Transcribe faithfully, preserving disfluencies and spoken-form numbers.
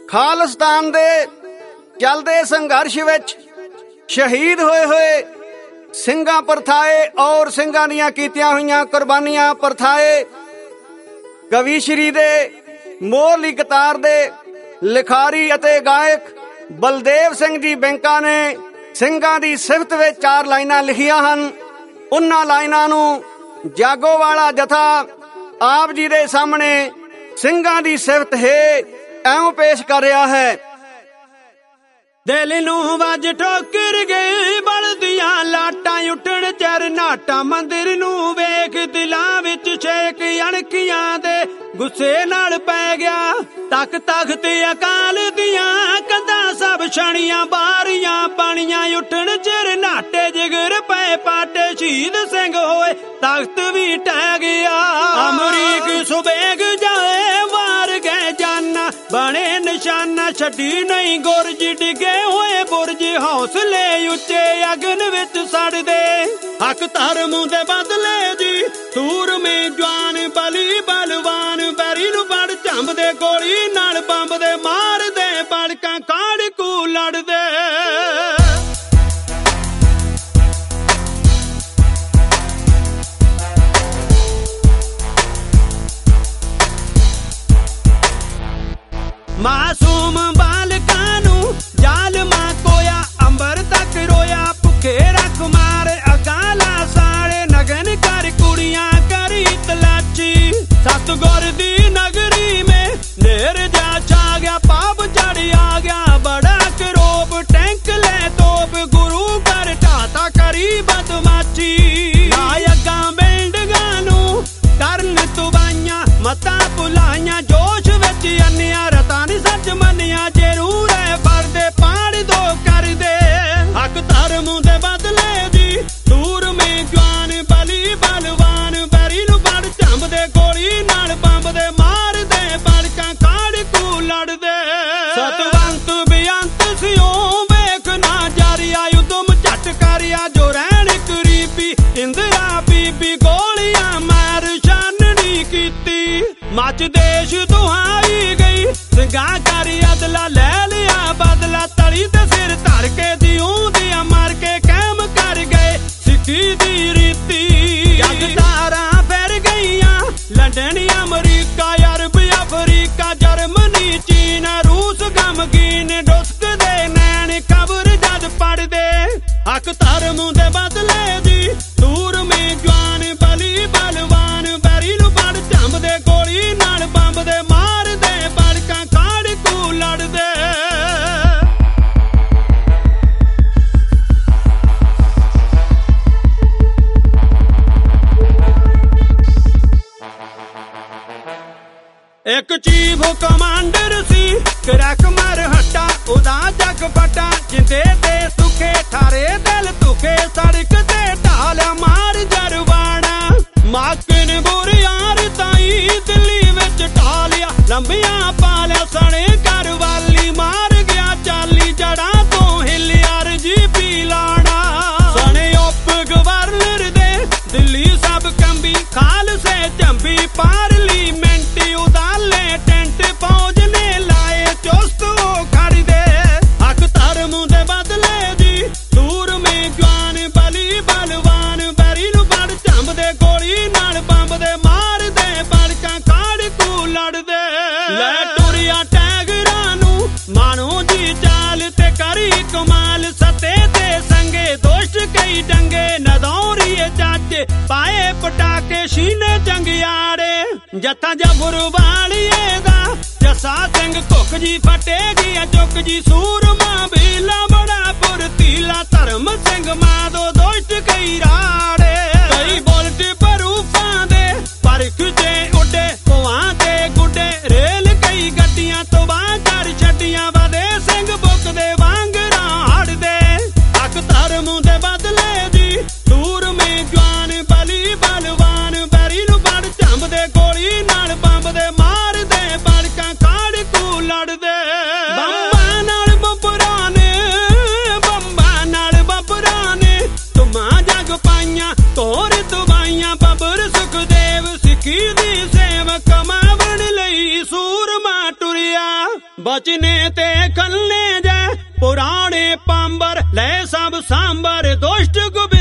ਖਾਲਿਸਤਾਨ ਦੇ ਚੱਲਦੇ ਸੰਘਰਸ਼ ਵਿੱਚ ਸ਼ਹੀਦ ਹੋਏ ਹੋਏ ਸਿੰਘਾਂ ਪ੍ਰਥਾਏ ਔਰ ਸਿੰਘਾਂ ਦੀਆਂ ਕੀਤੀਆਂ ਹੋਈਆਂ ਕੁਰਬਾਨੀਆਂ ਪ੍ਰਥਾਏ ਕਵੀ ਸ਼੍ਰੀ ਦੇ ਮੋਹਰਲੀ ਕਤਾਰ ਦੇ ਲਿਖਾਰੀ ਅਤੇ ਗਾਇਕ ਬਲਦੇਵ ਸਿੰਘ ਜੀ ਬੈਂਕਾ ਨੇ ਸਿੰਘਾਂ ਦੀ ਸਿਫਤ ਵਿੱਚ ਚਾਰ ਲਾਈਨਾਂ ਲਿਖੀਆਂ ਹਨ। ਉਹਨਾਂ ਲਾਈਨਾਂ ਨੂੰ ਜਾਗੋਵਾਲਾ ਜਥਾ ਆਪ ਜੀ ਦੇ ਸਾਹਮਣੇ ਸਿੰਘਾਂ ਦੀ ਸਿਫਤ ਹੈ ਐਵੇਂ ਪੇਸ਼ ਕਰ ਰਿਹਾ ਹੈ। ਦਿਲ ਨੂੰ ਵੱਜ ਠੋਕਰ ਗਏ ਬਲਦੀਆਂ ਲਾਟਾਂ ਉੱਠਣ ਚਰ ਨਾਟਾਂ ਮੰਦਿਰ ਨੂੰ ਵੇਖ ਦਿਲਾਂ ਵਿੱਚ ਛੇਕ ਅਣਖੀਆਂ ਦੇ ਗੁੱਸੇ ਨਾਲ ਪੈ ਗਿਆ ਤੱਕ ਤਖਤ ਅਕਾਲ ਦੀਆਂ ਕੰਧਾਂ ਸਭ ਛਣੀਆਂ ਬਾਰੀਆਂ ਪਾਣੀਆਂ ਉੱਠਣ ਚਿਰ ਨਾਟੇ ਜਿਗਰ ਪਏ ਪਾਟੇ ਸ਼ਹੀਦ ਸਿੰਘ ਹੋਏ ਤਖਤ ਵੀ ਟਹਿ ਗਿਆ ਅਮਰੀਕ ਸੁਬੇਗ ਜਾਏ ਵਾਰ ਗਏ ਜਾਨਾ ਬਣੇ ਨਿਸ਼ਾਨਾ ਛੱਡੀ ਨਹੀਂ ਗੁਰਜ ਡਿੱਗੇ ਹੋਏ ਬੁਰਜ ਹੌਸਲੇ ਉੱਚੇ ਅਗਨ ਵਿੱਚ ਸੜਦੇ ਹੱਕ ਧਰਮ ਦੇ ਬਦਲੇ ਜੀ ਸੂਰਮੇ ਜਵਾਨ ਬਲੀ ਬਲਵਾਨ ਬੈਰੀ ਨੂੰ ਬੜ ਝੰਬਦੇ ਗੋਲੀ ਨਾਲ ਬੰਬ ਦੇ ਮਾਰਦੇ ਬੜਕਾਂ ਕਾੜਕੂ ਲੜਦੇ ਮਾਸੂਮ ਬਾਲਕਾਂ ਨੂੰ ਜ਼ਾਲਮਾਂ ਕੋਇਆ ਅੰਬਰ ਤੱਕ ਰੋਇਆ ਭੁੱਖੇ ਰੱਖ ਮਾਰ ਅਕਾਲਾ ਸਾਲੇ ਨਗਨ ਕਰ ਕੁੜੀਆਂ ਕਰੀ ਤਲਾਚੀ ਸਤਗੁਰ ਦੀ ਨਗਰੀ ਮੇ ਨੇਰ ਜਾ ਛਾ ਗਿਆ ਪਾਪ ਚੜ ਆ ਗਿਆ ਬੜਾ ਕਰੋਬ ਟੈਂਕ ਲੈ ਤੋਪ ਗੁਰੂ ਘਰ ਢਾਤਾ ਕਰੀ ਬਦਮਾਚੀ ਆਇਗਾ ਬਿਲਡਿੰਗਾਂ ਨੂੰ ਕਰਨ ਤੁਬਾਈਆਂ ਮਤਾਂ ਭੁਲਾਈਆਂ ਜੋਸ਼ ਵਿੱਚ ਅੰਨਿਆ ਰਤਾਂ ਨੀ ਸੱਚ ਮੰਨਿਆ ਜ਼ਰੂਰ ਹੈ ਪਰਦੇ ਪਾੜ ਦੋ ਕਰਦੇ ਹੱਕ ਧਰਮ ਦੇ ਬਦਲੇ ਦੀ ਦੂਰ ਮੇ ਜਵਾਨ ਬਲੀ ਬਲਵਾਨ ਬੈਰੀ ਨੂੰ ਬੜ ਝੰਬਦੇ ਗੋਲੀ ਨਾਲ ਬੰਬ ਦੇ ਮਾਰਦੇ ਬੜਕਾਂ ਕਾੜਕੂ ਲੜਦੇ ਸਤਵੰਤ ਬੇਅੰਤ ਸਿਓ ਵੇਖ ਨਾ ਜਾਰਿਆ ਉਦਮ ਝਟ ਕਰਿਆ ਜੋ ਰਹਿਣ ਕਰੀਬੀ ਇੰਦਰਾ ਬੀਬੀ ਗੋਲੀਆਂ ਮਾਰ ਛਾਨਣੀ ਕੀਤੀ ਮੱਚ ਦੇਸ਼ ਦੁਹਾਈ ਗਈ ਸਿੰਘਾਂ ਕਰ ਅਦਲਾ ਲੈ ਲਿਆ ਬਦਲਾ ਤਲੀ ਤੇ ਸਿਰ ਧਰ ਕੇ ਦਿਉ ਦੀਆਂ ਮਾਰ ਕੇ ਕਾਇਮ ਕਰ ਗਏ ਸਿੱਖੀ ਦੀ ਰੀਤੀ ਜਗ ਤਾਰਾਂ ਫਿਰ ਗਈਆਂ ਲੰਡਨ ਅਮਰੀਕਾ ਅਰਬ ਅਫਰੀਕਾ ਜਰਮਨੀ ਚੀਨ ਰੂਸ ਗਮਗੀਨ ਡੁਸਕਦੇ ਨੈਣ ਖਬਰ ਜਦ ਪੜਦੇ ਹੱਕ ਧਰਮ ਦੇ ਬਦਲੇ ਦੀ ਦੂਰ ਮੇ ਜਵਾਨ ਬਲੀ ਬਲਵਾਨ ਬੈਰੀ ਨੂੰ ਬੜ ਝੰਬਦੇ ਗੋਲੀ ਨਾਲ ਬੰਬ ਦੇ ਮਾਰਦੇ ਬੜਕਾਂ ਕਾੜਕੂ ਲੜਦੇ ਇੱਕ ਚੀਫ ਕਮਾਂਡਰ ਸੀ ਕਰੈਕ ਮਰ ਹੱਟਾ ਉਹਦਾ ਜੱਗ ਫਟਾ ਜਿੰਦੇ ਤੇ ਸੁਖੇ ਠਾਰੇ ਦਿਲ ਧੁਖੇ ਸੜਕ ਤੇ ਢਾਲਿਆ ਮਾਰ ਜਰਵਾਣਾ ਮਾਕਨ ਬੁਰਿਆਰ ਤਾਈ ਦਿੱਲੀ ਵਿੱਚ ਢਾਲਿਆ ਲੰਬੀਆਂ ਪਾਲਿਆ ਸਣੇ ਘਰ ਵਾਲੀ ਮਾਰ ਗਿਆ ਚਾਲੀ ਜੜਾਂ ਤੋਂ ਹਿੱਲਿਆ ਰਜੀਪੀ ਲਾਣਾ ਸਣੇ ਉਪ ਗਵਰਨਰ ਦੇ ਦਿੱਲੀ ਸਭ ਕੰਬੀ ਖਾਲਸੇ ਝੰਬੀ ਪਾਰਲੀਮੈਂਟ ਉਦਾਲੇ ਟੈਂਟ ਫੌਜ ਨੇ ਲਾਏ ਚੁਸਤ ਉਹ ਖੜਦੇ ਹੱਕ ਧਰਮ ਦੇ ਬਦਲੇ ਦੀ ਦੂਰ ਮੇ ਜਵਾਨ ਬਲੀ ਬਲਵਾਨ ਬੈਰੀ ਨੂੰ ਬੜ ਝੰਬਦੇ ਗੋਲੀ ਨਾਲ ਬੰਬ ਦੇ ਮਾਰਦੇ ਬੜਕਾਂ ਕਾੜਕੂ ਲੜਦੇ ਲੈ ਟੁਰਿਆ ਟੈਗਰਾਂ ਨੂੰ ਮਾਣੋ ਜੀ ਚਾਲ ਤੇ ਕਰੀ ਕਮਾਲ ਸਤੇ ਤੇ ਸੰਗੇ ਦੋਸਤ ਕਈ ਡੰਗੇ ਨਦੌਰੀਏ ਚਾਚੇ ਪਾਏ ਪਟਾਕੇ ਸ਼ੀਨੇ ਜੰਗਿਆੜੇ ਜੱਥਾ ਜਫਰ ਵਾਲੀਏ ਦਾ ਜੱਸਾ ਸਿੰਘ ਘੁੱਕ ਜੀ ਫਟੇ ਗਿਆ ਚੁੱਕ ਜੀ ਸੂਰਮਾ ਬੀਲਾ ਬੜਾ ਪੁਰਤੀਲਾ ਧਰਮ ਸਿੰਘ ਮਾਦੋ ਦੋਸਤ ਕਈ ਰਾੜੇ ਕਈ ਬੁਲਟ ਬਰੂਫਾਂ ਦੇ ਪਰਖ ਜੇ ਉੱਡੇ ਕੋਆਂ ਤੇ ਗੁੱਡੇ ਰੇਲ ਕਈ ਗੱਡੀਆਂ ਤੋਂ ਬਾਹਰ ਚੜ ਛੱਡੀਆਂ ਵਾਦੇ ਸਿੰਘ ਬੁੱਕ ਦੇ ਵਾਂਗਰਾਂ ਹੜਦੇ ਹੱਕ ਧਰਮ ਦੇ ਬਦਲੇ ਦੀ ਦੂਰ ਮੇ ਜਵਾਨ ਬਲੀ ਬਲਵਾਨ ਬੈਰੀ ਨੂੰ ਬੜ ਝੰਬਦੇ ਗੋਲੀ ਨਾਲ ਬੰਬ ਦੇ ਮਾਰਦੇ ਬੜਕਾਂ ਕਾੜਕੂ ਲੜਦੇ ਬੰਬਾਂ ਨਾਲ ਬੱਬਰਾਂ ਨੇ ਬੰਬਾਂ ਨਾਲ ਬੱਬਰਾਂ ਨੇ ਤੁਮਾਂ ਜਗ ਪਾਈਆਂ ਤੋਰ ਦਵਾਈਆਂ ਬੱਬਰ ਸੁਖਦੇਵ ਸਿੱਖੀ ਦੀ ਸੇਵਕ ਮਾਵ बचने ते खलने जै पुराने पांबर ले सब सांबर दुष्ट गुबी